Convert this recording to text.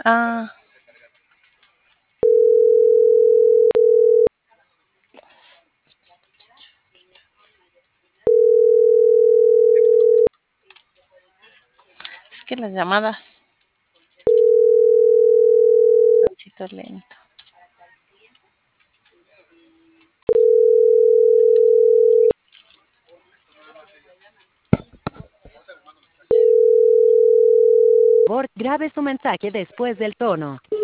Ah, es que las llamadas, tantito lento. Por favor, grabe su mensaje después del tono.